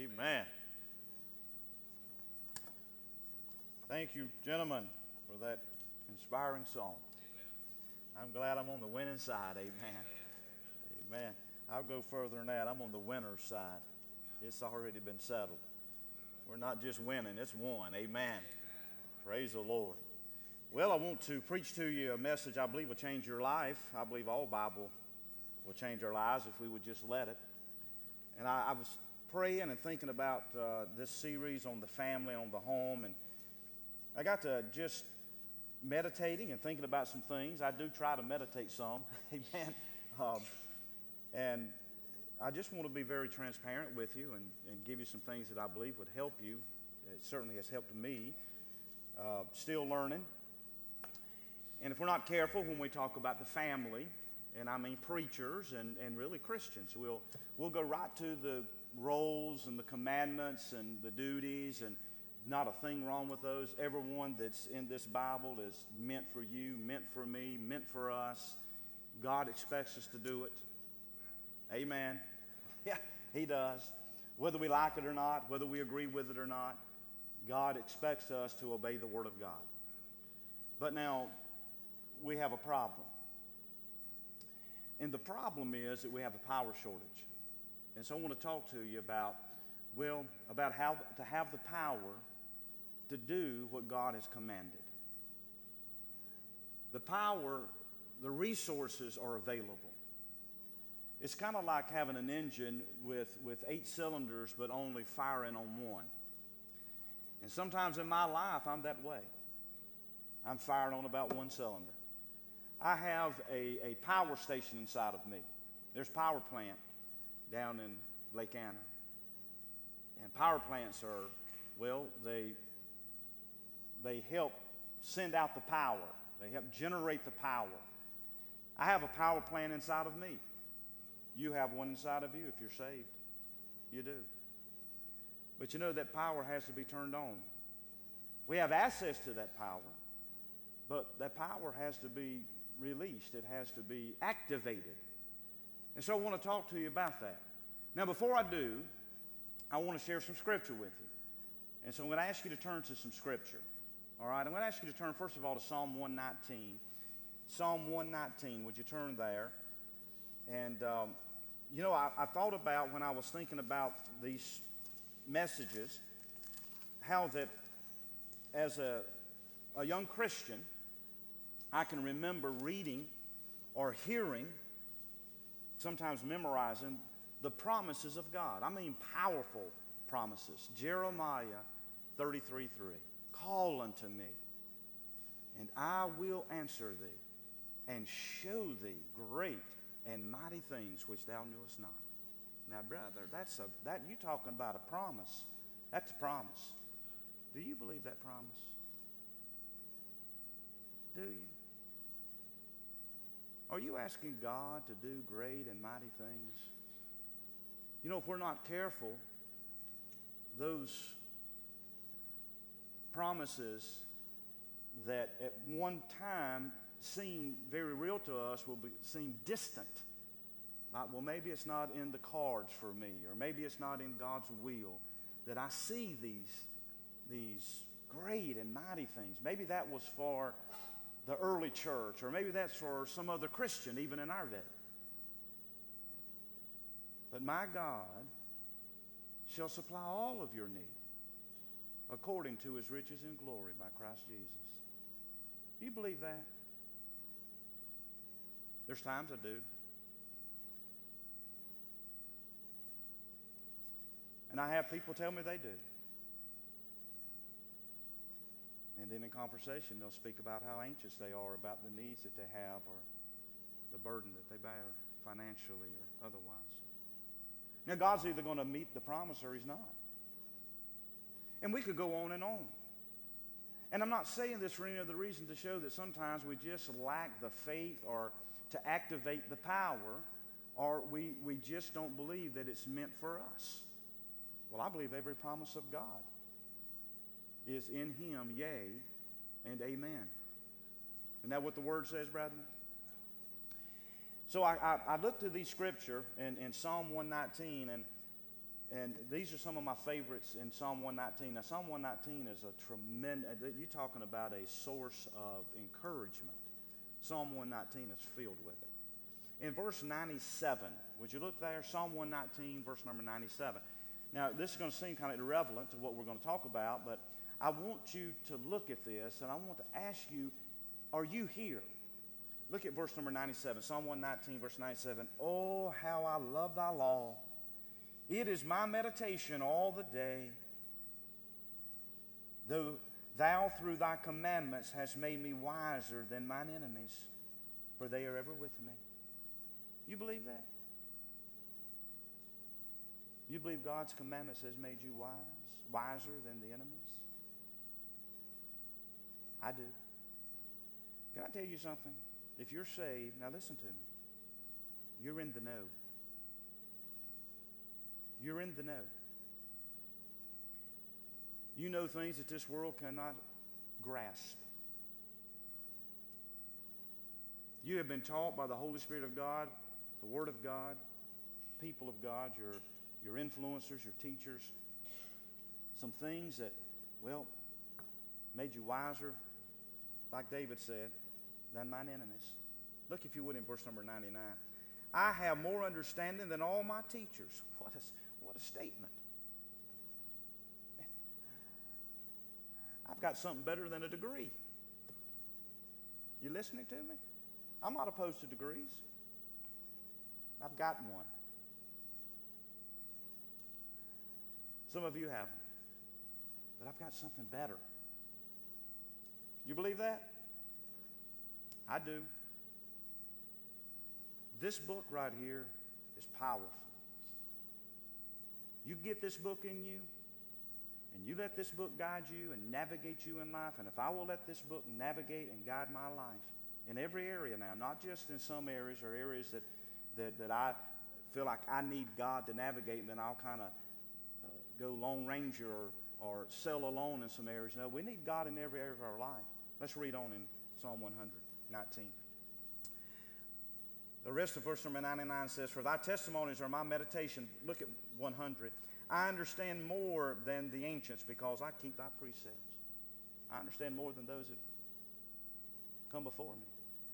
Amen. Thank you, gentlemen, for that inspiring song. I'm glad I'm on the winning side. Amen. Amen. I'll go further than that. I'm on the winner's side. It's already been settled. We're not just winning, it's won. Amen. Praise the Lord. Well, I want to preach to you a message I believe will change your life. I believe all Bible will change our lives if we would just let it. And I was praying and thinking about this series on the family, on the home, and I got to just meditating and thinking about some things. I do try to meditate some, amen. And I just want to be very transparent with you and give you some things that I believe would help you. It certainly has helped me. Still learning. And if we're not careful when we talk about the family, and I mean preachers and really Christians, we'll go right to the roles and the commandments and the duties, and not a thing wrong with those. Everyone that's in this Bible is meant for you, meant for me, meant for us. God expects us to do it. Amen. Yeah, He does. Whether we like it or not, whether we agree with it or not, God expects us to obey the Word of God. But now, we have a problem. And the problem is that we have a power shortage. And so I want to talk to you about how to have the power to do what God has commanded. The power, the resources are available. It's kind of like having an engine with 8 cylinders but only firing on one. And sometimes in my life, I'm that way. I'm firing on about one cylinder. I have a power station inside of me. There's a power plant down in Lake Anna. And power plants are, they help send out the power. They help generate the power. I have a power plant inside of me. You have one inside of you if you're saved. You do. But you know that power has to be turned on. We have access to that power, but that power has to be released. It has to be activated. And so I want to talk to you about that. Now, before I do, I want to share some scripture with you. And so I'm going to ask you to turn to some scripture. All right? I'm going to ask you to turn, first of all, to Psalm 119. Psalm 119, would you turn there? And, I thought about, when I was thinking about these messages, how that as a young Christian, I can remember reading or hearing, sometimes memorizing, the promises of God. I mean powerful promises. Jeremiah 33:3. Call unto me, and I will answer thee, and show thee great and mighty things which thou knewest not. Now, brother, that you talking about a promise. That's a promise. Do you believe that promise? Do you? Are you asking God to do great and mighty things? You know, if we're not careful, those promises that at one time seem very real to us will seem distant. Like, well, maybe it's not in the cards for me, or maybe it's not in God's will that I see these great and mighty things. Maybe that was for the early church, or maybe that's for some other Christian even in our day. But my God shall supply all of your need according to His riches and glory by Christ Jesus. Do you believe that? There's times I do. And I have people tell me they do. And then in conversation, they'll speak about how anxious they are about the needs that they have, or the burden that they bear financially or otherwise. Now, God's either going to meet the promise or He's not. And we could go on and on. And I'm not saying this for any other reason to show that sometimes we just lack the faith or to activate the power, or we just don't believe that it's meant for us. Well, I believe every promise of God is in Him, yea, and amen. Isn't that what the Word says, brethren? So I looked at these scripture in Psalm 119, And these are some of my favorites in Psalm 119. Now, Psalm 119 is a tremendous, you're talking about a source of encouragement. Psalm 119 is filled with it. In verse 97, would you look there? Psalm 119, verse number 97. Now, this is going to seem kind of irrelevant to what we're going to talk about, but I want you to look at this, and I want to ask you, are you here? Look at verse number 97, Psalm 119, verse 97. Oh, how I love thy law. It is my meditation all the day. Though thou through thy commandments hast made me wiser than mine enemies, for they are ever with me. You believe that? You believe God's commandments has made you wiser than the enemies? I do. Can I tell you something? If you're saved, now listen to me. You're in the know. You're in the know. You know things that this world cannot grasp. You have been taught by the Holy Spirit of God, the Word of God, people of God, your influencers, your teachers, some things that, well, made you wiser, like David said, than mine enemies. Look, if you would, in verse number 99. I have more understanding than all my teachers. What a statement. I've got something better than a degree. You listening to me? I'm not opposed to degrees. I've got one. Some of you haven't. But I've got something better. You believe that? I do. This book right here is powerful. You get this book in you, and you let this book guide you and navigate you in life, and if I will let this book navigate and guide my life in every area now, not just in some areas or areas that I feel like I need God to navigate, and then I'll kind of go Lone Ranger or sail alone in some areas. No, we need God in every area of our life. Let's read on in Psalm 119. The rest of verse number 99 says, for thy testimonies are my meditation. Look at 100. I understand more than the ancients because I keep thy precepts. I understand more than those that come before me.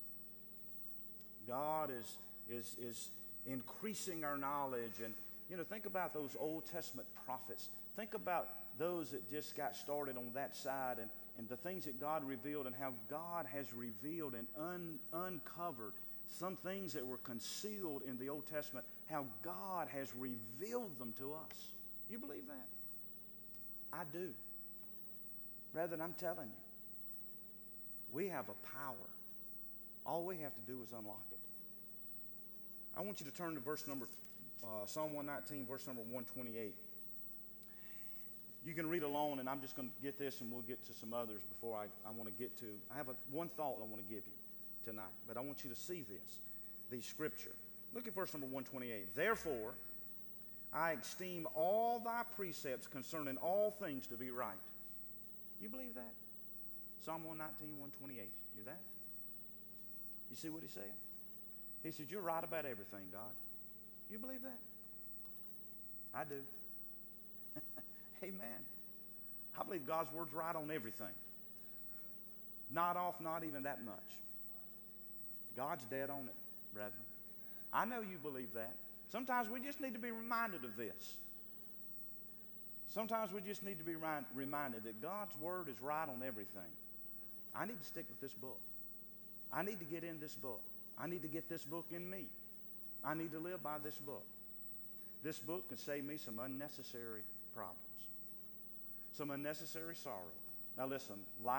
God is increasing our knowledge. And, you know, think about those Old Testament prophets. Think about those that just got started on that side and the things that God revealed and how God has revealed and uncovered some things that were concealed in the Old Testament, how God has revealed them to us. You believe that? I do. Brethren, I'm telling you, we have a power. All we have to do is unlock it. I want you to turn to Psalm 119, verse number 128. You can read alone, and I'm just going to get this, and we'll get to some others before I want to get to. I have one thought I want to give you tonight, but I want you to see the scripture. Look at verse number 128. Therefore, I esteem all thy precepts concerning all things to be right. You believe that? Psalm 119, 128. You that? You see what he said? He said, you're right about everything, God. You believe that? I do. Amen. I believe God's word's right on everything. Not off, not even that much. God's dead on it, brethren. I know you believe that. Sometimes we just need to be reminded of this. Sometimes we just need to be reminded that God's word is right on everything. I need to stick with this book. I need to get in this book. I need to get this book in me. I need to live by this book. This book can save me some unnecessary problems, some unnecessary sorrow. Now listen,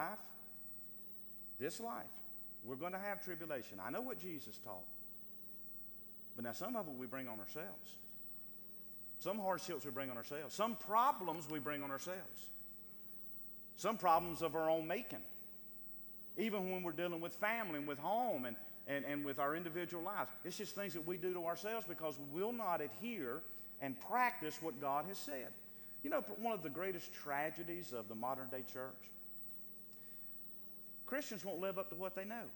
this life, we're going to have tribulation. I know what Jesus taught. But now some of it we bring on ourselves. Some hardships we bring on ourselves. Some problems we bring on ourselves. Some problems of our own making. Even when we're dealing with family and with home and with our individual lives. It's just things that we do to ourselves because we will not adhere and practice what God has said. You know, one of the greatest tragedies of the modern day church, Christians won't live up to what they know.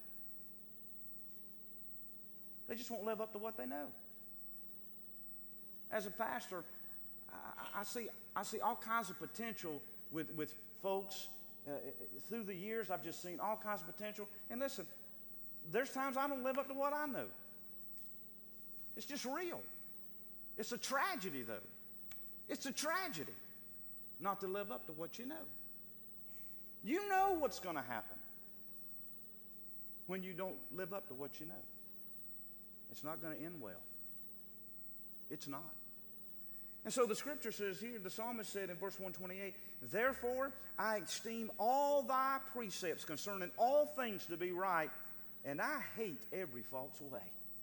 They just won't live up to what they know. As a pastor, I see all kinds of potential with folks. Through the years, I've just seen all kinds of potential. And listen, there's times I don't live up to what I know. It's just real. It's a tragedy, though. It's a tragedy not to live up to what you know. You know what's going to happen when you don't live up to what you know. It's not going to end well. It's not. And so the scripture says here, the psalmist said in verse 128, therefore I esteem all thy precepts concerning all things to be right, and I hate every false way.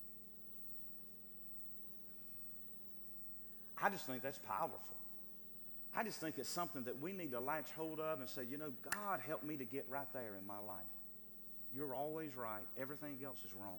I just think that's powerful. I just think it's something that we need to latch hold of and say, you know, God, help me to get right there in my life. You're always right. Everything else is wrong.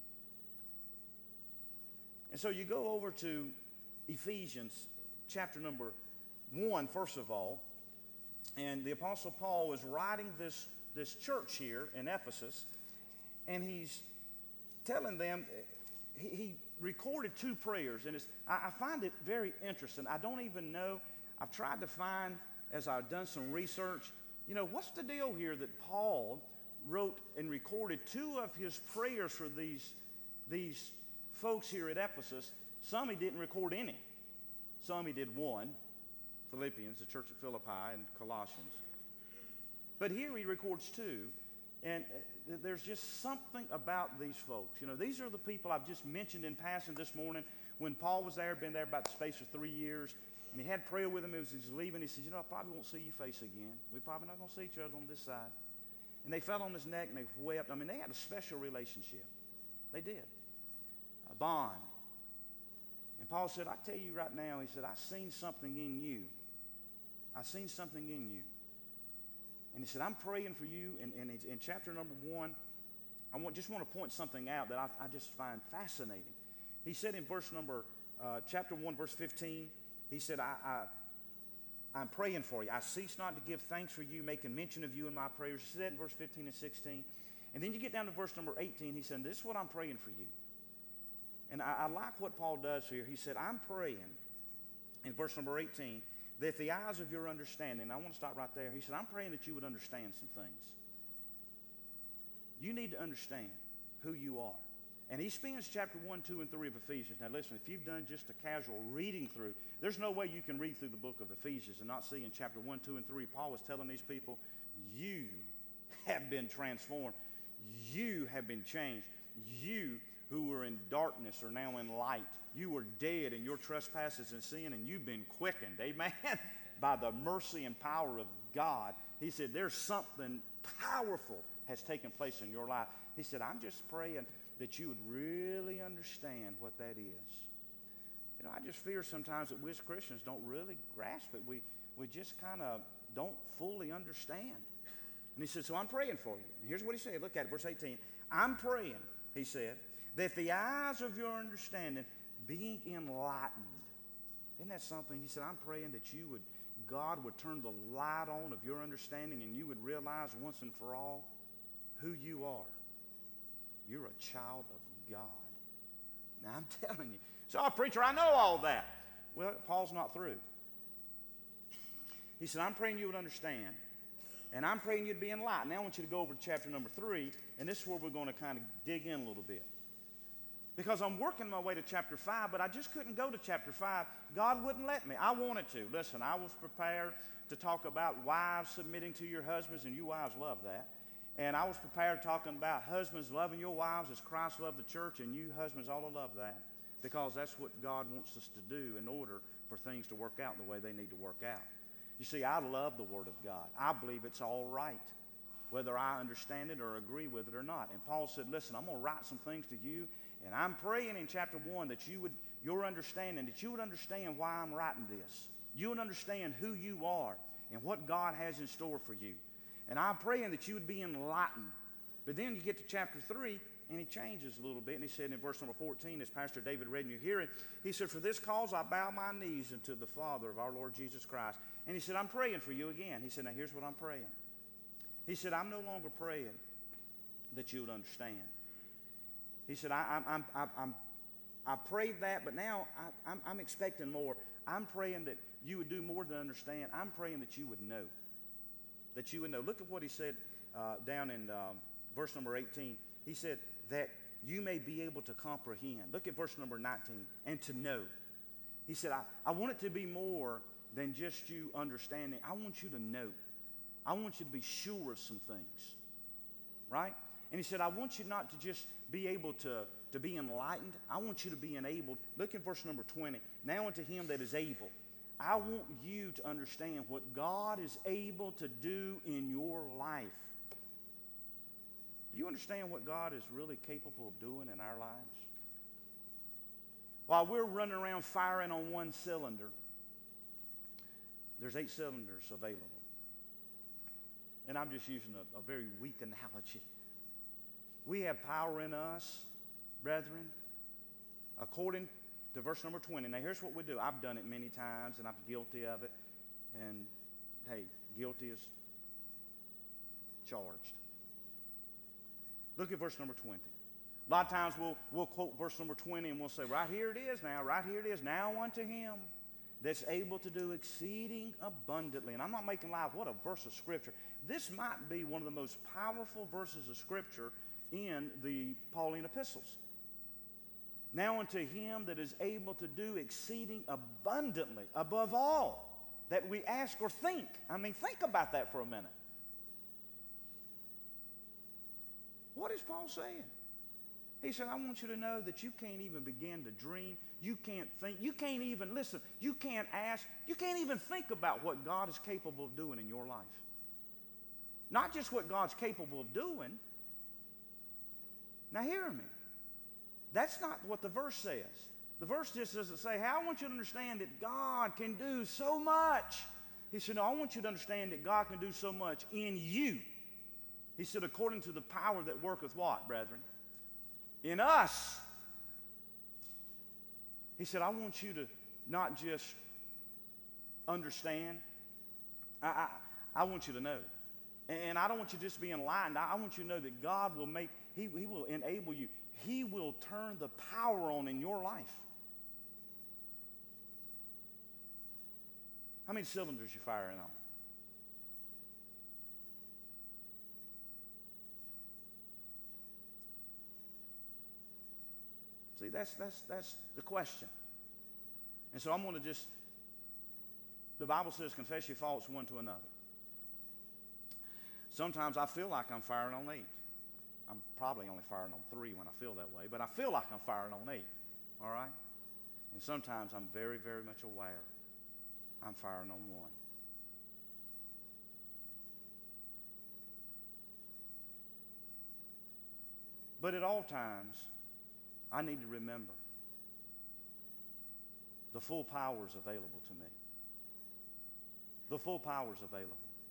And so you go over to Ephesians chapter number 1, first of all, and the Apostle Paul is writing this church here in Ephesus, and he's telling them, he recorded 2 prayers, and I find it very interesting. I don't even know. I've tried to find, as I've done some research, you know, what's the deal here that Paul wrote and recorded 2 of his prayers for these folks here at Ephesus. Some he didn't record any. Some he did 1, Philippians, the church at Philippi, and Colossians. But here he records 2, and there's just something about these folks. You know, these are the people I've just mentioned in passing this morning. When Paul was there, been there about the space of 3 years, and he had prayer with him as he was leaving. He said, you know, I probably won't see your face again. We're probably not going to see each other on this side. And they fell on his neck and they wept. I mean, they had a special relationship. They did. A bond. And Paul said, I tell you right now, he said, I've seen something in you. I've seen something in you. And he said, I'm praying for you. And in chapter number 1, I just want to point something out that I just find fascinating. He said in chapter 1, verse 15, he said, I'm praying for you. I cease not to give thanks for you, making mention of you in my prayers. He said that in verse 15 and 16. And then you get down to verse number 18. He said, this is what I'm praying for you. And I like what Paul does here. He said, I'm praying, in verse number 18, that the eyes of your understanding, I want to stop right there. He said, I'm praying that you would understand some things. You need to understand who you are. And he spends chapter 1, 2, and 3 of Ephesians. Now listen, if you've done just a casual reading through, there's no way you can read through the book of Ephesians and not see in chapter 1, 2, and 3, Paul was telling these people, you have been transformed. You have been changed. You who were in darkness are now in light. You were dead in your trespasses and sin, and you've been quickened, amen, by the mercy and power of God. He said, there's something powerful has taken place in your life. He said, I'm just praying that you would really understand what that is. You know, I just fear sometimes that we as Christians don't really grasp it. We just kind of don't fully understand. And he said, so I'm praying for you. And here's what he said. Look at it, verse 18. I'm praying, he said, that the eyes of your understanding being enlightened. Isn't that something? He said, I'm praying that God would turn the light on of your understanding and you would realize once and for all who you are. You're a child of God. Now, I'm telling you. So, preacher, I know all that. Well, Paul's not through. He said, I'm praying you would understand, and I'm praying you'd be enlightened. Now, I want you to go over to chapter number 3, and this is where we're going to kind of dig in a little bit. Because I'm working my way to chapter 5, but I just couldn't go to chapter 5. God wouldn't let me. I wanted to. Listen, I was prepared to talk about wives submitting to your husbands, and you wives love that. And I was prepared talking about husbands loving your wives as Christ loved the church, and you husbands ought to love that because that's what God wants us to do in order for things to work out the way they need to work out. You see, I love the Word of God. I believe it's all right, whether I understand it or agree with it or not. And Paul said, listen, I'm going to write some things to you, and I'm praying in chapter 1 that you would understand why I'm writing this. You would understand who you are and what God has in store for you. And I'm praying that you would be enlightened. But then you get to chapter 3, and he changes a little bit. And he said in verse number 14, as Pastor David read in your hearing, he said, for this cause I bow my knees unto the Father of our Lord Jesus Christ. And he said, I'm praying for you again. He said, now here's what I'm praying. He said, I'm no longer praying that you would understand. He said, I've prayed that, but now I'm expecting more. I'm praying that you would do more than understand. I'm praying that you would know. That you would know. Look at what he said down in verse number 18. He said that you may be able to comprehend. Look at verse number 19. And to know. He said, I want it to be more than just you understanding. I want you to know. I want you to be sure of some things. Right? And he said, I want you not to just be able to be enlightened. I want you to be enabled. Look at verse number 20. Now unto him that is able. I want you to understand what God is able to do in your life. Do you understand what God is really capable of doing in our lives? While we're running around firing on one cylinder, there's 8 cylinders available. And I'm just using a very weak analogy. We have power in us, brethren, according to verse number 20. Now here's what we do. I've done it many times and I'm guilty of it. And hey, guilty is charged. Look at verse number 20. A lot of times we'll quote verse number 20 and we'll say, right here it is now, right here it is. Now unto him that's able to do exceeding abundantly. And I'm not making light. What a verse of Scripture. This might be one of the most powerful verses of Scripture in the Pauline epistles. Now unto him that is able to do exceeding abundantly, above all that we ask or think. I mean, think about that for a minute. What is Paul saying? He said, I want you to know that you can't even begin to dream. You can't think. You can't even, listen, you can't ask. You can't even think about what God is capable of doing in your life. Not just what God's capable of doing. Now hear me. That's not what the verse says. The verse just doesn't say, hey, I want you to understand that God can do so much. He said, no, I want you to understand that God can do so much in you. He said, according to the power that worketh what, brethren? In us. He said, I want you to not just understand. I want you to know. And I don't want you to just be enlightened. I want you to know that God will make, He will enable you. He will turn the power on in your life. How many cylinders you firing on? See, that's the question. And so I'm going to just, the Bible says, confess your faults one to another. Sometimes I feel like I'm firing on 8. I'm probably only firing on 3 when I feel that way, but I feel like I'm firing on 8. All right? And sometimes I'm very, very much aware I'm firing on 1. But at all times, I need to remember the full power is available to me. The full power is available.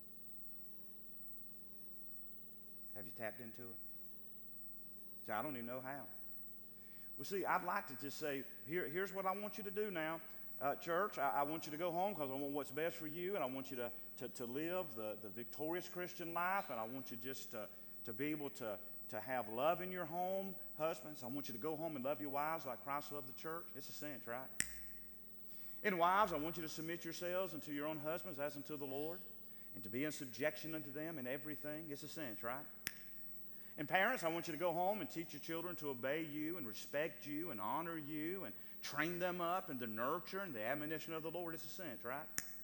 Have you tapped into it? See, I don't even know how. Well, see, I'd like to just say, here's what I want you to do now. Church, I want you to go home because I want what's best for you, and I want you to live the victorious Christian life, and I want you just to be able to have love in your home. Husbands, I want you to go home and love your wives like Christ loved the church. It's a cinch, right? And wives, I want you to submit yourselves unto your own husbands as unto the Lord, and to be in subjection unto them in everything. It's a cinch, right? And parents, I want you to go home and teach your children to obey you and respect you and honor you and train them up in the nurture and the admonition of the Lord. It's a cinch, right?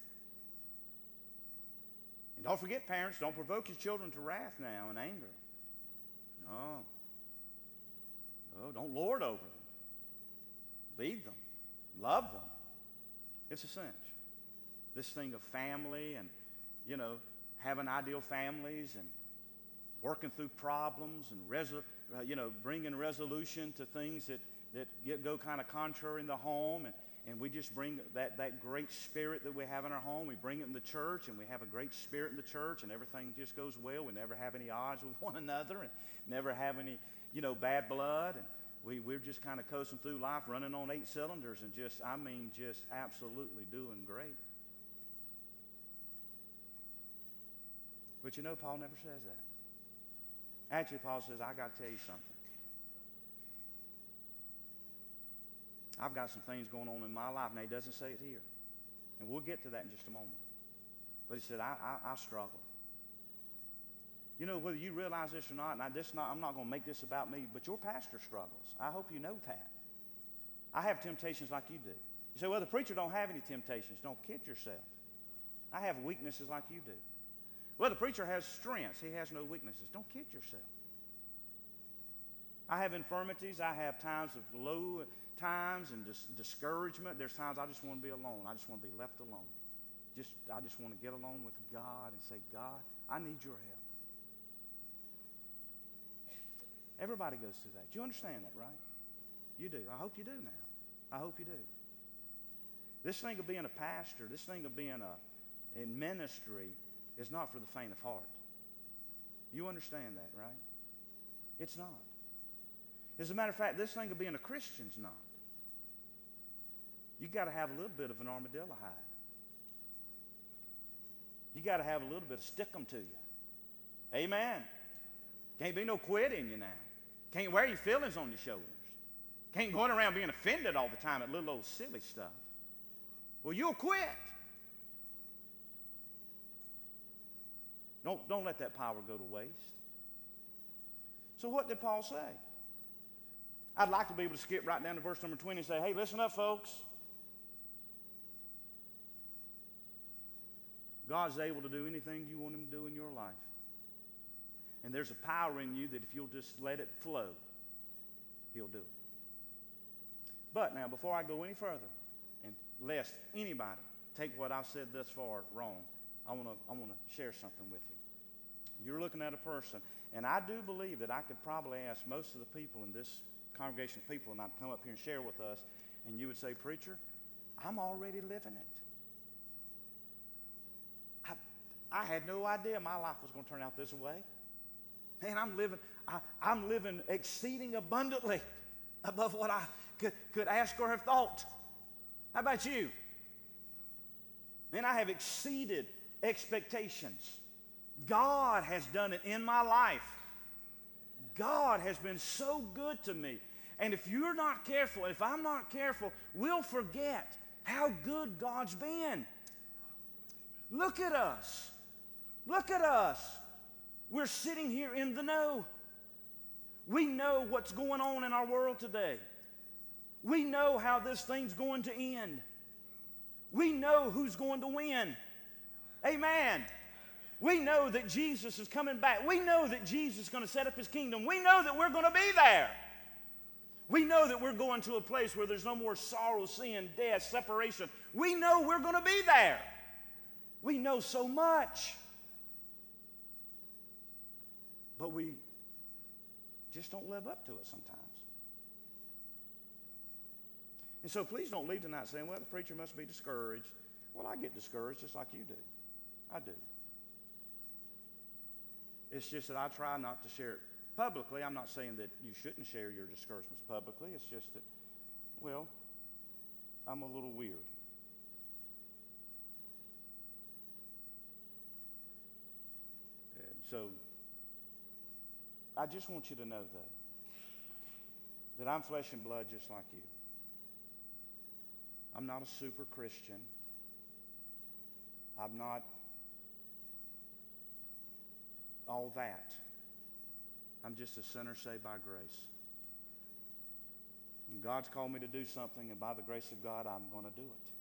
And don't forget, parents, don't provoke your children to wrath now and anger. No. No, don't lord over them. Lead them. Love them. It's a cinch. This thing of family and, having ideal families and working through problems and bringing resolution to things that go kind of contrary in the home, and we just bring that great spirit that we have in our home. We bring it in the church, and we have a great spirit in the church, and everything just goes well. We never have any odds with one another, and never have any bad blood, and we're just kind of coasting through life, running on 8 cylinders, and just absolutely doing great. But Paul never says that. Actually, Paul says, I got to tell you something. I've got some things going on in my life. Now, he doesn't say it here. And we'll get to that in just a moment. But he said, I struggle. You know, whether you realize this or not, and I'm not going to make this about me, but your pastor struggles. I hope you know that. I have temptations like you do. You say, well, the preacher don't have any temptations. Don't kid yourself. I have weaknesses like you do. Well, the preacher has strengths. He has no weaknesses. Don't kid yourself. I have infirmities. I have times of low times and discouragement. There's times I just want to be alone. I just want to be left alone. I just want to get alone with God and say, God, I need your help. Everybody goes through that. Do you understand that, right? You do. I hope you do now. I hope you do. This thing of being a pastor, this thing of being in ministry is not for the faint of heart. You understand that, right? It's not. As a matter of fact, this thing of being a Christian's not. You got to have a little bit of an armadillo hide. You got to have a little bit of stick 'em to you. Amen. Can't be no quit in you now. Can't wear your feelings on your shoulders. Can't go around being offended all the time at little old silly stuff. Well, you'll quit. Don't let that power go to waste. So what did Paul say? I'd like to be able to skip right down to verse number 20 and say, hey, listen up, folks. God's able to do anything you want him to do in your life. And there's a power in you that if you'll just let it flow, he'll do it. But now, before I go any further, and lest anybody take what I've said thus far wrong, I want to share something with you. You're looking at a person, and I do believe that I could probably ask most of the people in this congregation of people, and I'd come up here and share with us, and you would say, preacher, I'm already living it. I had no idea my life was going to turn out this way. Man, I'm living exceeding abundantly above what I could ask or have thought. How about you? Man, I have exceeded expectations. God has done it in my life. God has been so good to me. And if you're not careful, if I'm not careful, we'll forget how good God's been. Look at us. Look at us. We're sitting here in the know. We know what's going on in our world today. We know how this thing's going to end. We know who's going to win. Amen. We know that Jesus is coming back. We know that Jesus is going to set up his kingdom. We know that we're going to be there. We know that we're going to a place where there's no more sorrow, sin, death, separation. We know we're going to be there. We know so much. But we just don't live up to it sometimes. And so please don't leave tonight saying, well, the preacher must be discouraged. Well, I get discouraged just like you do. I do. It's just that I try not to share it publicly. I'm not saying that you shouldn't share your discouragements publicly. It's just that, well, I'm a little weird. And so I just want you to know, though, that I'm flesh and blood just like you. I'm not a super Christian. I'm not all that. I'm just a sinner saved by grace. And God's called me to do something, and by the grace of God, I'm going to do it.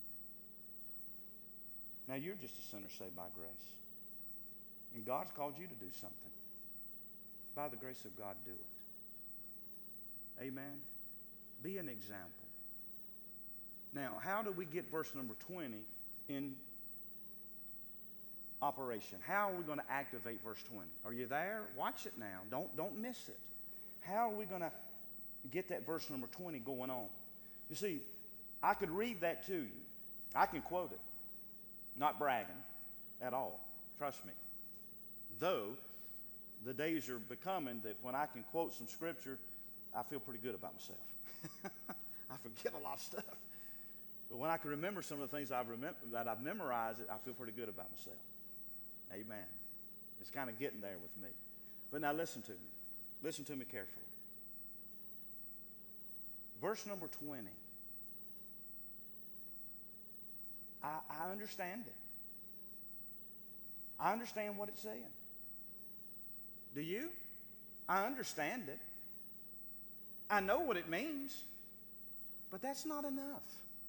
Now, you're just a sinner saved by grace. And God's called you to do something. By the grace of God, do it. Amen? Be an example. Now, how do we get verse number 20 in operation? How are we going to activate verse 20? Are you there? Watch it now. Don't miss it. How are we going to get that verse number 20 going on? You see, I could read that to you. I can quote it. Not bragging at all. Trust me. Though, the days are becoming that when I can quote some scripture, I feel pretty good about myself. I forget a lot of stuff. But when I can remember some of the things that I've memorized, I feel pretty good about myself. Amen. It's kind of getting there with me. But now listen to me. Listen to me carefully. Verse number 20. I understand it. I understand what it's saying. Do you? I understand it. I know what it means. But that's not enough.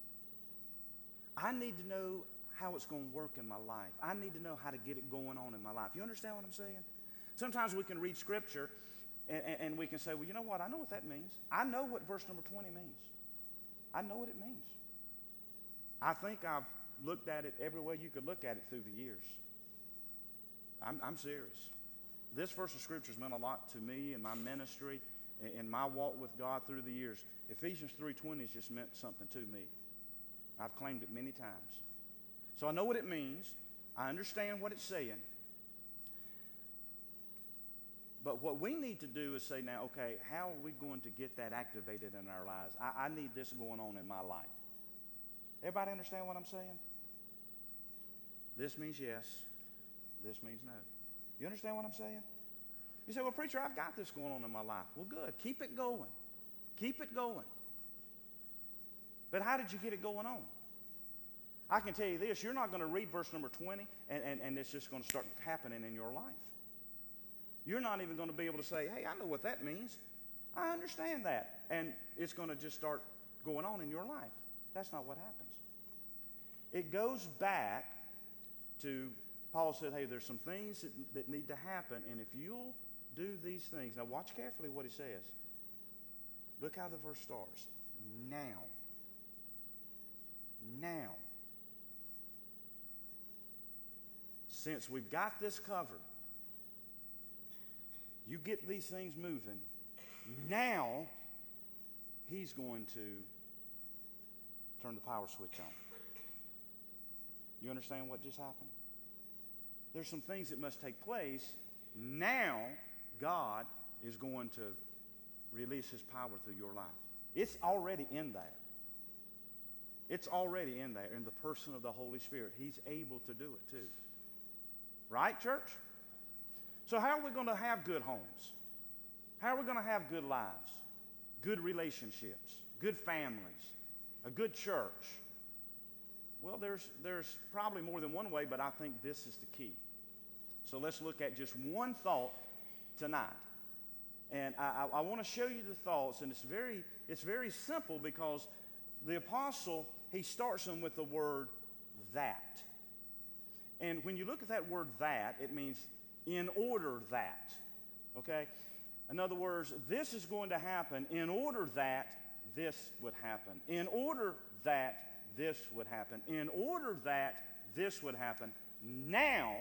I need to know how it's going to work in my life. I need to know how to get it going on in my life. You understand what I'm saying? Sometimes we can read Scripture and we can say, well, you know what? I know what that means. I know what verse number 20 means. I know what it means. I think I've looked at it every way you could look at it through the years. I'm serious. This verse of Scripture has meant a lot to me in my ministry, in my walk with God through the years. Ephesians 3:20 has just meant something to me. I've claimed it many times. So I know what it means. I understand what it's saying. But what we need to do is say now, okay, how are we going to get that activated in our lives? I need this going on in my life. Everybody understand what I'm saying? This means yes. This means no. You understand what I'm saying? You say, well, preacher, I've got this going on in my life. Well, good. Keep it going. Keep it going. But how did you get it going on? I can tell you this. You're not going to read verse number 20 and it's just going to start happening in your life. You're not even going to be able to say, hey, I know what that means. I understand that. And it's going to just start going on in your life. That's not what happens. It goes back to, Paul said, hey, there's some things that need to happen, and if you'll do these things. Now watch carefully what he says. Look how the verse starts. Now. Since we've got this covered, you get these things moving, now he's going to turn the power switch on. You understand what just happened? There's some things that must take place. Now God is going to release his power through your life. It's already in there. It's already in there in the person of the Holy Spirit. He's able to do it too. Right, church? So how are we going to have good homes? How are we going to have good lives, good relationships, good families, a good church? Well, there's probably more than one way, but I think this is the key. So let's look at just one thought tonight. And I want to show you the thoughts, and it's very simple because the apostle, he starts them with the word that. And when you look at that word that, it means in order that. Okay? In other words, this is going to happen in order that this would happen. In order that this would happen. In order that this would happen. Now,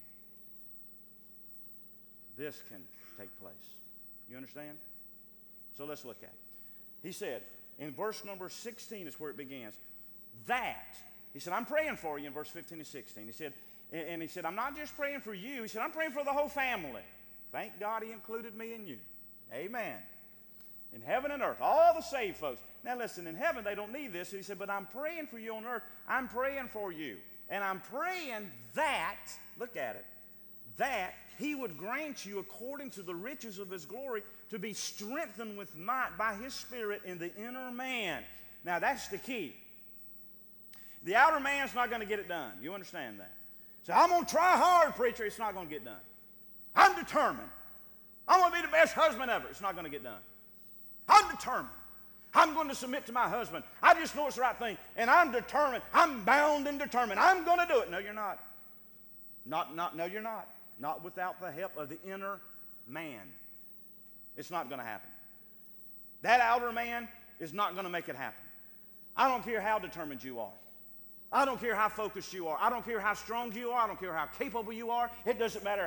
this can take place. You understand? So let's look at it. He said, in verse number 16 is where it begins. That, he said, I'm praying for you in verse 15 and 16. He said, I'm not just praying for you. He said, I'm praying for the whole family. Thank God he included me and you. Amen. In heaven and earth, all the saved folks. Now listen, in heaven they don't need this. He said, but I'm praying for you on earth. I'm praying for you. And I'm praying that, look at it, that he would grant you according to the riches of his glory to be strengthened with might by his Spirit in the inner man. Now that's the key. The outer man's not going to get it done. You understand that? So I'm going to try hard, preacher. It's not going to get done. I'm determined. I'm going to be the best husband ever. It's not going to get done. I'm determined. I'm going to submit to my husband. I just know it's the right thing. And I'm determined. I'm bound and determined. I'm going to do it. No, you're not. No, you're not. Not without the help of the inner man. It's not going to happen. That outer man is not going to make it happen. I don't care how determined you are. I don't care how focused you are. I don't care how strong you are. I don't care how capable you are. It doesn't matter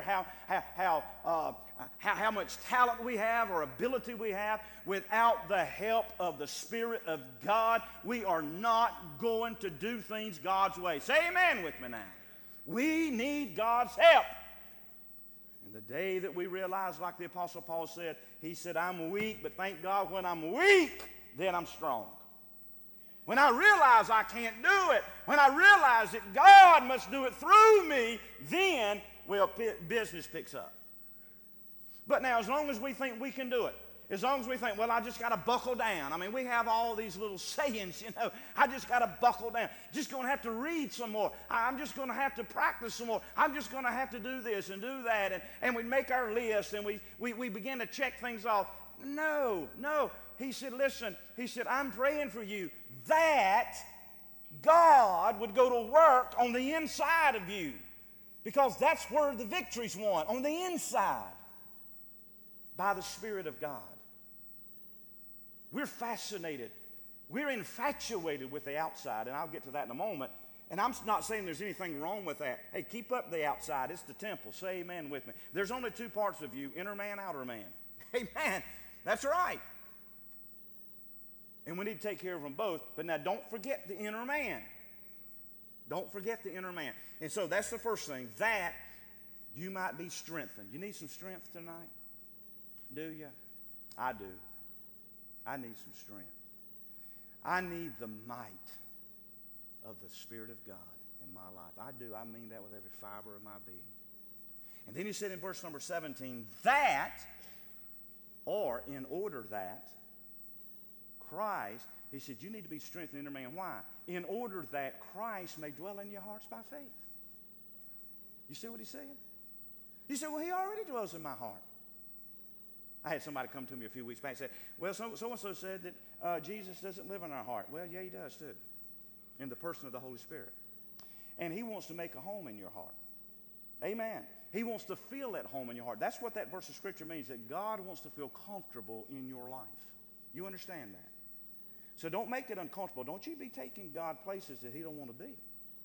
how much talent we have or ability we have. Without the help of the Spirit of God, we are not going to do things God's way. Say amen with me now. We need God's help. And the day that we realize, like the Apostle Paul said, he said, I'm weak, but thank God when I'm weak, then I'm strong. When I realize I can't do it, when I realize that God must do it through me, then, well, business picks up. But now, as long as we think we can do it, As long as we think, well, I just got to buckle down. I mean, we have all these little sayings, you know. I just got to buckle down. Just going to have to read some more. I'm just going to have to practice some more. I'm just going to have to do this and do that. And we make our list and we begin to check things off. No. He said, listen, he said, I'm praying for you that God would go to work on the inside of you. Because that's where the victory's won, on the inside, by the Spirit of God. We're fascinated. We're infatuated with the outside, and I'll get to that in a moment. And I'm not saying there's anything wrong with that. Hey, keep up the outside. It's the temple. Say amen with me. There's only two parts of you, inner man, outer man. Amen. That's right. And we need to take care of them both. But now don't forget the inner man. Don't forget the inner man. And so that's the first thing, that you might be strengthened. You need some strength tonight? Do you? I do. I need some strength. I need the might of the Spirit of God in my life. I do. I mean that with every fiber of my being. And then he said in verse number 17, that, or in order that, Christ, he said, you need to be strengthened in your man. Why? In order that Christ may dwell in your hearts by faith. You see what he's saying? You say, well, he already dwells in my heart. I had somebody come to me a few weeks back and say, well, so-and-so said that Jesus doesn't live in our heart. Well, yeah, he does too, in the person of the Holy Spirit. And he wants to make a home in your heart. Amen. He wants to feel at home in your heart. That's what that verse of Scripture means, that God wants to feel comfortable in your life. You understand that? So don't make it uncomfortable. Don't you be taking God places that he don't want to be.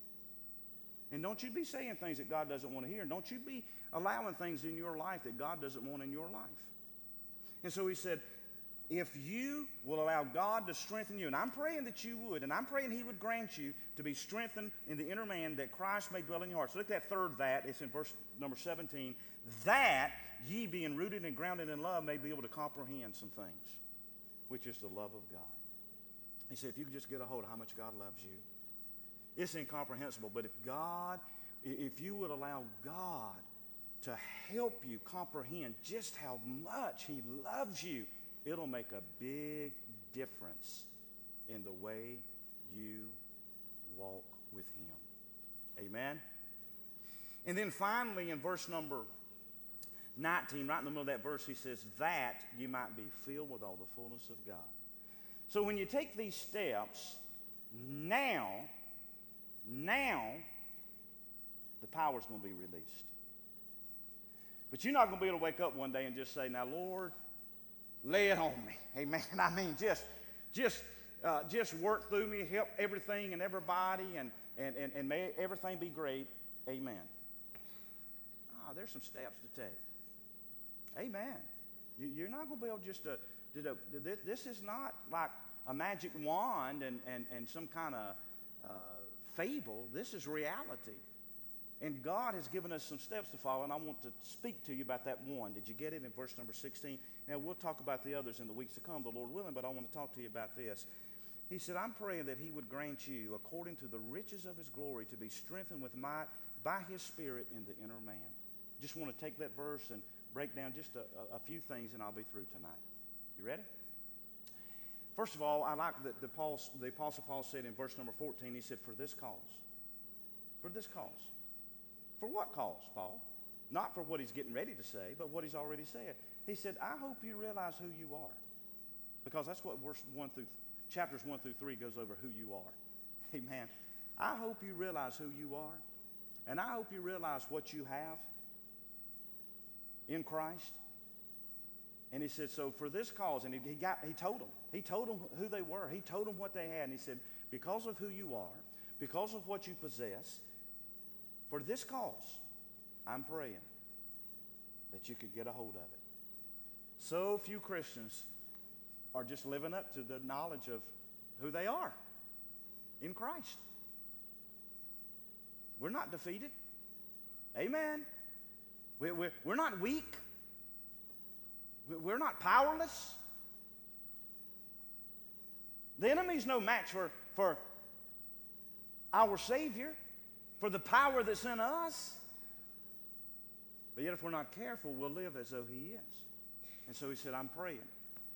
And don't you be saying things that God doesn't want to hear. And don't you be allowing things in your life that God doesn't want in your life. And so he said, if you will allow God to strengthen you, and I'm praying that you would, and I'm praying he would grant you to be strengthened in the inner man, that Christ may dwell in your heart. So look at that third that. It's in verse number 17. That ye being rooted and grounded in love may be able to comprehend some things, which is the love of God. He said, if you could just get a hold of how much God loves you, it's incomprehensible. But if you would allow God to help you comprehend just how much he loves you, it'll make a big difference in the way you walk with him. Amen? And then finally in verse number 19, right in the middle of that verse, he says, that you might be filled with all the fullness of God. So when you take these steps, now the power's going to be released. But you're not going to be able to wake up one day and just say, now, Lord, lay it on me. Amen. I mean, just work through me, help everything and everybody, and may everything be great. Amen. There's some steps to take. Amen. You're not going to be able just to this is not like a magic wand and some kind of fable. This is reality. And God has given us some steps to follow, and I want to speak to you about that one. Did you get it in verse number 16? Now, we'll talk about the others in the weeks to come, the Lord willing, but I want to talk to you about this. He said, I'm praying that he would grant you, according to the riches of his glory, to be strengthened with might by his Spirit in the inner man. Just want to take that verse and break down just a few things, and I'll be through tonight. You ready? First of all, I like that the Apostle Paul said in verse number 14, he said, for this cause. For this cause. For what cause, Paul? Not for what he's getting ready to say, but what he's already said. He said, I hope you realize who you are. Because that's what chapters 1 through 3 goes over, who you are. Amen. I hope you realize who you are. And I hope you realize what you have in Christ. And he said, so for this cause, and he told them who they were. He told them what they had. And he said, because of who you are, because of what you possess, for this cause, I'm praying that you could get a hold of it. So few Christians are just living up to the knowledge of who they are in Christ. We're not defeated. Amen. We're not weak. We're not powerless. The enemy's no match for our Savior, for the power that's in us. But yet if we're not careful, we'll live as though he is. And so he said, I'm praying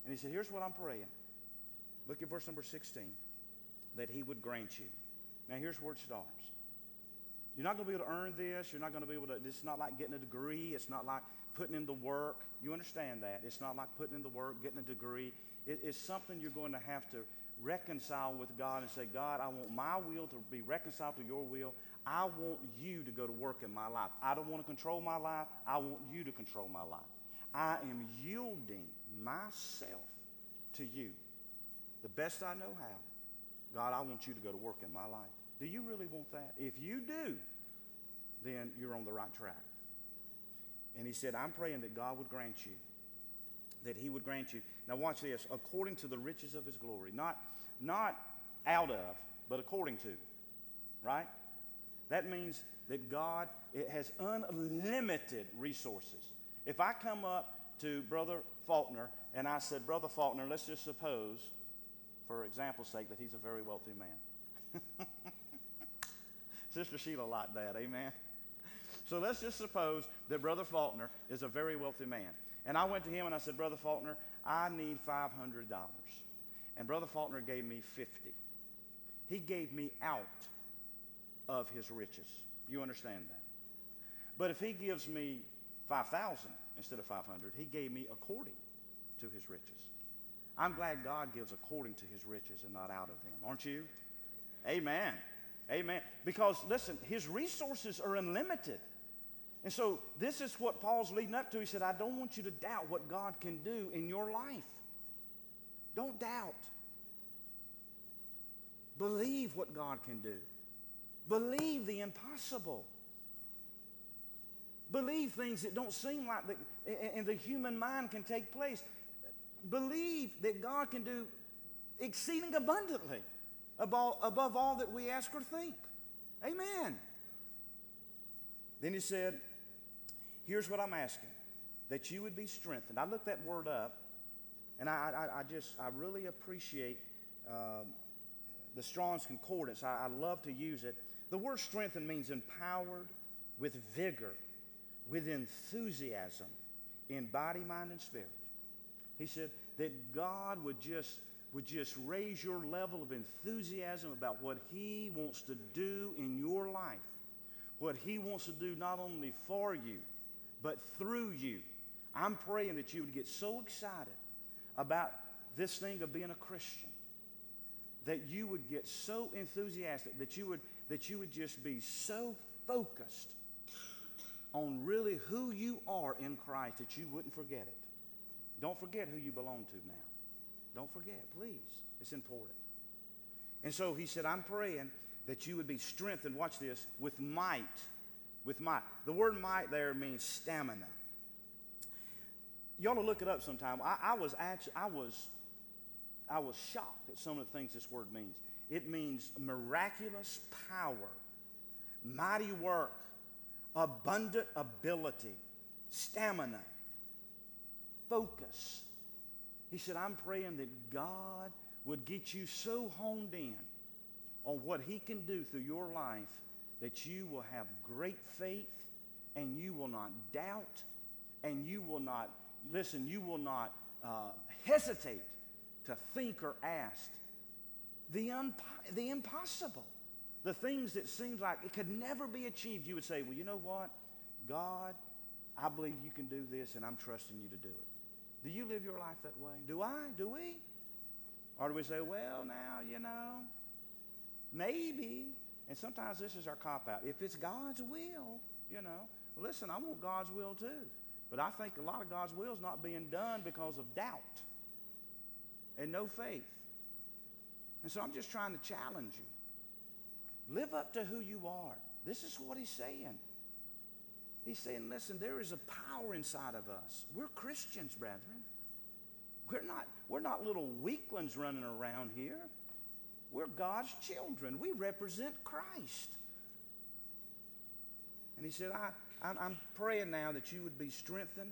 And he said, here's what I'm praying. Look at verse number 16. That he would grant you. Now here's where it starts. You're not going to be able to earn this. You're not going to be able to, it's not like getting a degree. It's not like putting in the work. You understand that. It's not like putting in the work, getting a degree. It's something you're going to have to reconcile with God and say, God, I want my will to be reconciled to your will. I want you to go to work in my life. I don't want to control my life. I want you to control my life. I am yielding myself to you the best I know how. God, I want you to go to work in my life. Do you really want that? If you do, then you're on the right track. And he said, I'm praying that God would grant you, that he would grant you. Now watch this, according to the riches of his glory. Not out of, but according to, right? That means that God has unlimited resources. If I come up to Brother Faulkner and I said, Brother Faulkner, let's just suppose, for example's sake, that he's a very wealthy man. Sister Sheila liked that, amen? So let's just suppose that Brother Faulkner is a very wealthy man. And I went to him and I said, Brother Faulkner, I need $500. And Brother Faulkner gave me $50. He gave me out of his riches. You understand that? But if he gives me 5,000 instead of 500, he gave me according to his riches. I'm glad God gives according to his riches and not out of them. Aren't you? Amen. Amen. Because, listen, his resources are unlimited. And so this is what Paul's leading up to. He said, I don't want you to doubt what God can do in your life. Don't doubt. Believe what God can do. Believe the impossible. Believe things that don't seem like in the human mind can take place. Believe that God can do exceeding abundantly above all that we ask or think. Amen. Then he said, here's what I'm asking, that you would be strengthened. I looked that word up, and I really appreciate the Strong's Concordance. I love to use it. The word strengthened means empowered with vigor, with enthusiasm in body, mind, and spirit. He said that God would just raise your level of enthusiasm about what he wants to do in your life. What he wants to do not only for you, but through you. I'm praying that you would get so excited about this thing of being a Christian, that you would get so enthusiastic, that you would just be so focused on really who you are in Christ that you wouldn't forget it. Don't forget who you belong to now. Don't forget, please. It's important. And so he said, I'm praying that you would be strengthened, watch this, with might. With might. The word might there means stamina. You ought to look it up sometime. I was shocked at some of the things this word means. It means miraculous power, mighty work, abundant ability, stamina, focus. He said, I'm praying that God would get you so honed in on what he can do through your life that you will have great faith and you will not doubt and you will not, you will not hesitate to think or ask the impossible. The things that seems like it could never be achieved. You would say, well, you know what? God, I believe you can do this and I'm trusting you to do it. Do you live your life that way? Do I? Do we? Or do we say, well, now, maybe. And sometimes this is our cop-out. If it's God's will, listen, I want God's will too. But I think a lot of God's will is not being done because of doubt and no faith. And so I'm just trying to challenge you. Live up to who you are. This is what he's saying. He's saying, listen, there is a power inside of us. We're Christians, brethren. We're not little weaklings running around here. We're God's children. We represent Christ. And he said, I'm praying now that you would be strengthened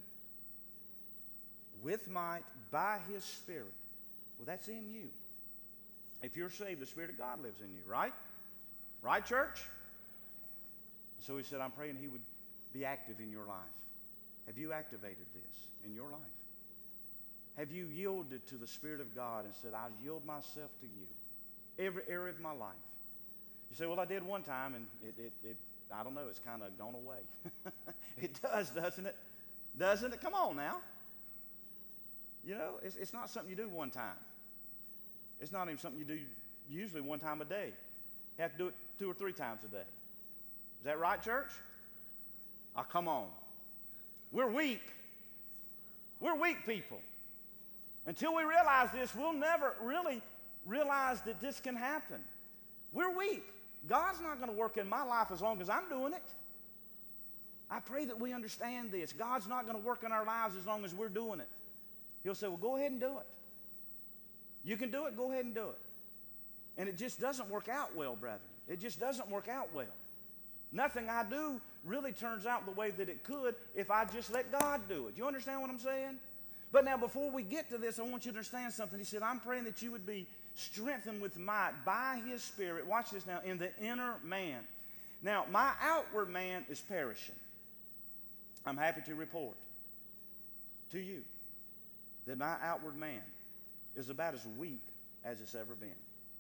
with might by his Spirit. Well, that's in you. If you're saved, the Spirit of God lives in you, right? Right, church? And so he said, I'm praying he would be active in your life. Have you activated this in your life? Have you yielded to the Spirit of God and said, I yield myself to you, every area of my life? You say, well, I did one time, and it I don't know, it's kind of gone away. It does, doesn't it? Doesn't it? Come on now. You know, it's not something you do one time. It's not even something you do usually one time a day. You have to do it 2 or 3 times a day. Is that right, church? Oh, come on. We're weak. We're weak people. Until we realize this, we'll never really realize that this can happen. We're weak. God's not going to work in my life as long as I'm doing it. I pray that we understand this. God's not going to work in our lives as long as we're doing it. He'll say, well, go ahead and do it. You can do it, go ahead and do it. And it just doesn't work out well, brethren. It just doesn't work out well. Nothing I do really turns out the way that it could if I just let God do it. You understand what I'm saying? But now before we get to this, I want you to understand something. He said, I'm praying that you would be strengthened with might by His Spirit. Watch this now, in the inner man. Now, my outward man is perishing. I'm happy to report to you that my outward man is about as weak as it's ever been.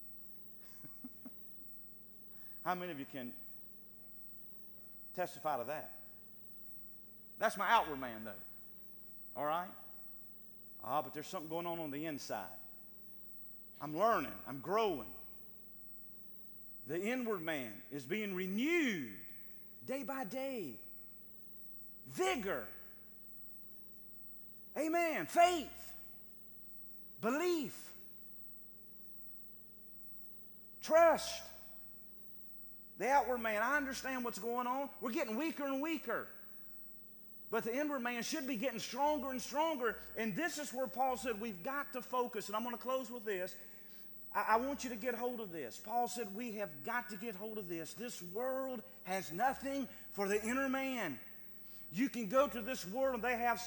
How many of you can testify to that? That's my outward man, though. All right? But there's something going on the inside. I'm learning. I'm growing. The inward man is being renewed day by day. Vigor. Amen. Faith. Belief. Trust. The outward man, I understand what's going on. We're getting weaker and weaker. But the inward man should be getting stronger and stronger. And this is where Paul said we've got to focus. And I'm going to close with this. I want you to get hold of this. Paul said we have got to get hold of this. This world has nothing for the inner man. You can go to this world and they have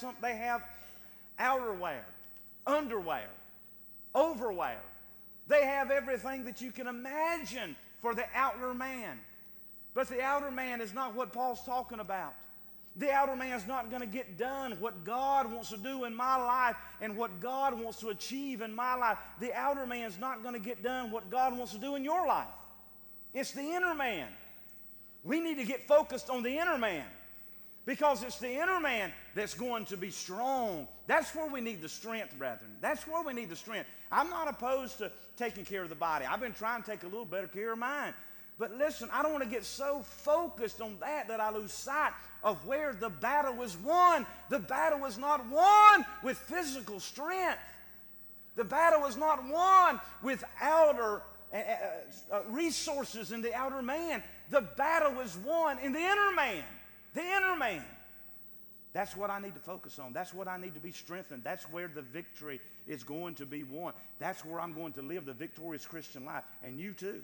outerwear, underwear, overwear. They have everything that you can imagine for the outer man. But the outer man is not what Paul's talking about. The outer man is not going to get done what God wants to do in my life and what God wants to achieve in my life. The outer man is not going to get done what God wants to do in your life. It's the inner man. We need to get focused on the inner man because it's the inner man that's going to be strong. That's where we need the strength, brethren. That's where we need the strength. I'm not opposed to taking care of the body. I've been trying to take a little better care of mine. But listen, I don't want to get so focused on that I lose sight of where the battle is won. The battle is not won with physical strength. The battle is not won with outer resources in the outer man. The battle is won in the inner man. The inner man. That's what I need to focus on. That's what I need to be strengthened. That's where the victory is going to be won. That's where I'm going to live the victorious Christian life. And you too.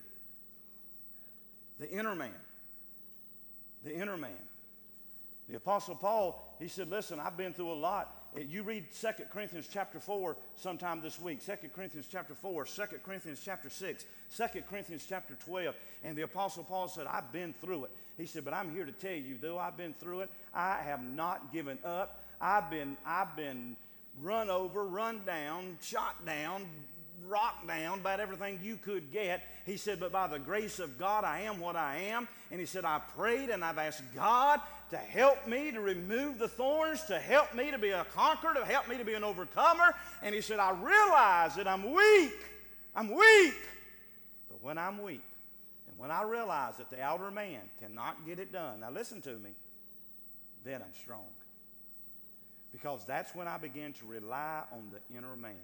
The inner man. The inner man. The Apostle Paul, he said, listen, I've been through a lot. You read 2 Corinthians chapter 4 sometime this week. 2 Corinthians chapter 4, 2 Corinthians chapter 6, 2 Corinthians chapter 12. And the Apostle Paul said, I've been through it. He said, but I'm here to tell you, though I've been through it, I have not given up. I've been run over, run down, shot down, rocked down, about everything you could get. He said, but by the grace of God, I am what I am. And he said, I prayed and I've asked God to help me to remove the thorns, to help me to be a conqueror, to help me to be an overcomer. And he said, I realize that I'm weak. I'm weak. But when I'm weak, and when I realize that the outer man cannot get it done, now listen to me, then I'm strong. Because that's when I begin to rely on the inner man.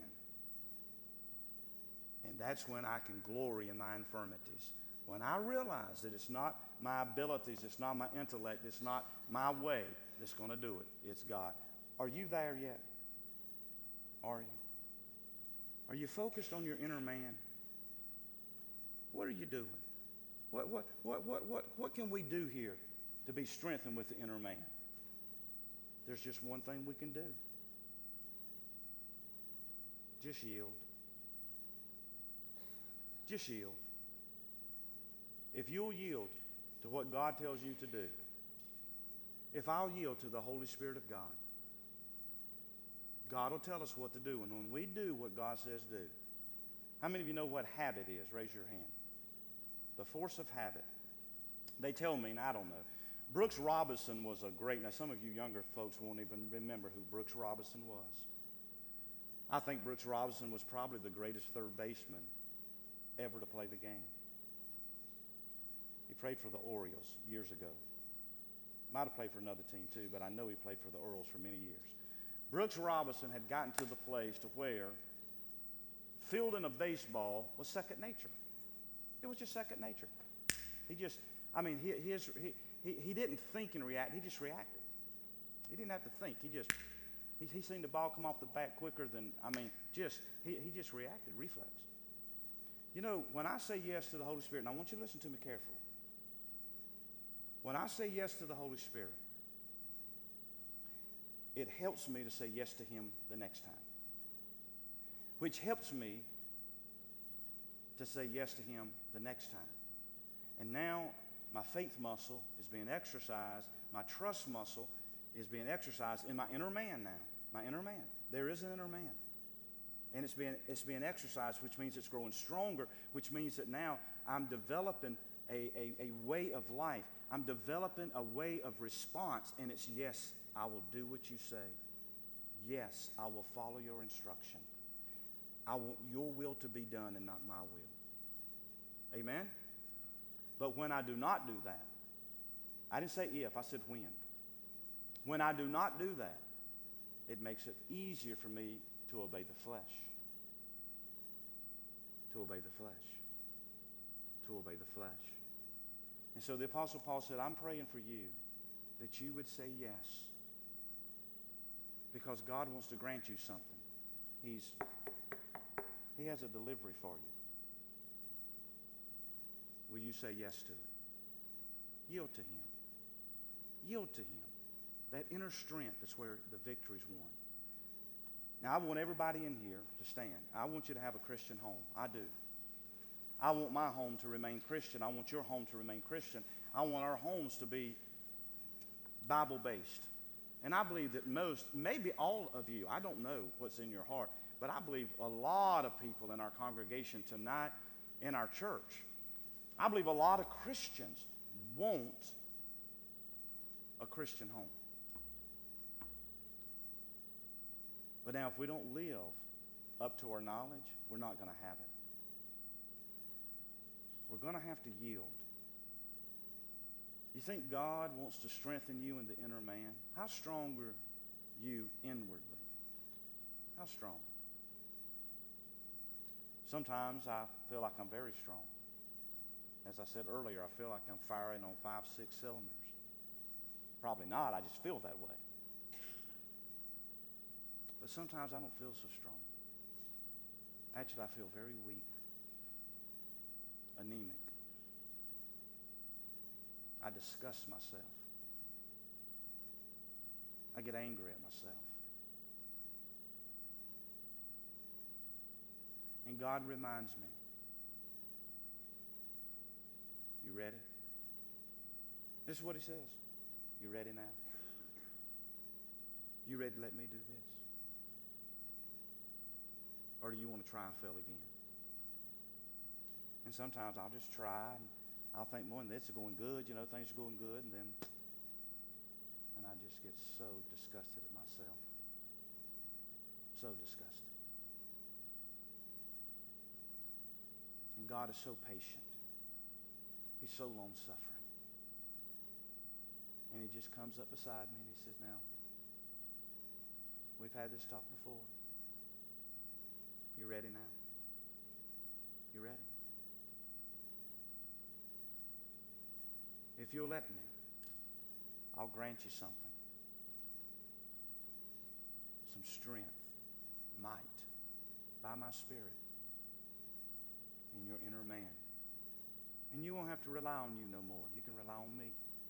And that's when I can glory in my infirmities. When I realize that it's not my abilities, it's not my intellect, it's not my way that's going to do it. It's God. Are you there yet? Are you? Are you focused on your inner man? What are you doing? What can we do here to be strengthened with the inner man? There's just one thing we can do. Just yield. Just yield. If you'll yield to what God tells you to do, if I'll yield to the Holy Spirit of God, God will tell us what to do. And when we do what God says do, how many of you know what habit is? Raise your hand. The force of habit. They tell me, and I don't know. Brooks Robinson was a great, now some of you younger folks won't even remember who Brooks Robinson was. I think Brooks Robinson was probably the greatest third baseman ever to play the game. He played for the Orioles years ago. Might have played for another team too, but I know he played for the Orioles for many years. Brooks Robinson had gotten to the place to where fielding a baseball was second nature. It was just second nature. He didn't think and react. He just reacted. He didn't have to think. He seen the ball come off the bat quicker than, he just reacted, reflex. You know, when I say yes to the Holy Spirit, and I want you to listen to me carefully. When I say yes to the Holy Spirit, it helps me to say yes to Him the next time. Which helps me to say yes to Him the next time. And now my faith muscle is being exercised. My trust muscle is being exercised in my inner man now. My inner man. There is an inner man. And it's being exercised, which means it's growing stronger, which means that now I'm developing a way of life. I'm developing a way of response, and it's yes, I will do what you say. Yes, I will follow your instruction. I want your will to be done and not my will. Amen? But when I do not do that, I didn't say if, I said when. When I do not do that, it makes it easier for me to obey the flesh. To obey the flesh. To obey the flesh. And so the Apostle Paul said, I'm praying for you that you would say yes. Because God wants to grant you something. He has a delivery for you. Will you say yes to it? Yield to Him. Yield to Him. That inner strength is where the victory's won. Now, I want everybody in here to stand. I want you to have a Christian home. I do. I want my home to remain Christian. I want your home to remain Christian. I want our homes to be Bible-based. And I believe that most, maybe all of you, I don't know what's in your heart, but I believe a lot of people in our congregation tonight, in our church, I believe a lot of Christians want a Christian home. But now if we don't live up to our knowledge, we're not going to have it. We're going to have to yield. You think God wants to strengthen you in the inner man? How strong are you inwardly? How strong? Sometimes I feel like I'm very strong. As I said earlier, I feel like I'm firing on 5, 6 cylinders. Probably not, I just feel that way. But sometimes I don't feel so strong. Actually, I feel very weak, anemic. I disgust myself. I get angry at myself. And God reminds me, you ready? This is what He says. You ready now? You ready to let me do this? Or do you want to try and fail again? And sometimes I'll just try and I'll think, more, this is going good, things are going good, and I just get so disgusted at myself. So disgusted. And God is so patient. He's so long-suffering. And He just comes up beside me and He says, now, we've had this talk before. You ready now? You ready? If you'll let me, I'll grant you something. Some strength, might, by my Spirit in your inner man. And you won't have to rely on you no more. You can rely on me.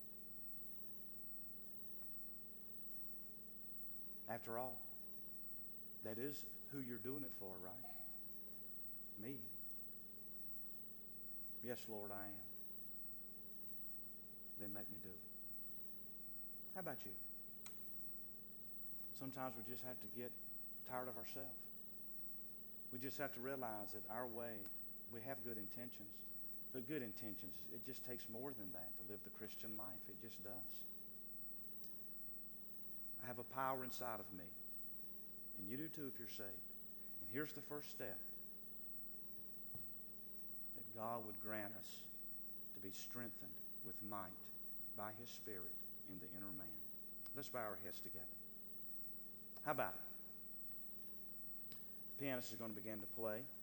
After all, that is who you're doing it for, right? Me. Yes, Lord, I am. Then let me do it. How about you? Sometimes we just have to get tired of ourselves. We just have to realize that our way, we have good intentions, but good intentions, it just takes more than that to live the Christian life. It just does. I have a power inside of me, and you do too if you're saved. And here's the first step, that God would grant us to be strengthened with might by His Spirit in the inner man. Let's bow our heads together. How about it? The pianist is going to begin to play.